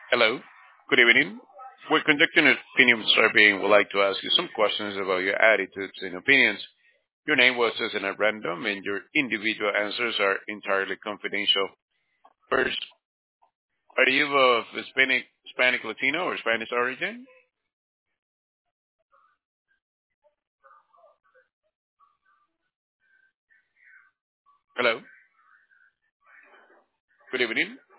Hello. Good evening. We're conducting an opinion survey and would like to ask you some questions about your attitudes and opinions. Your name was chosen at random and your individual answers are entirely confidential. First, are you of Hispanic, Latino, or Spanish origin? Hello. Good evening.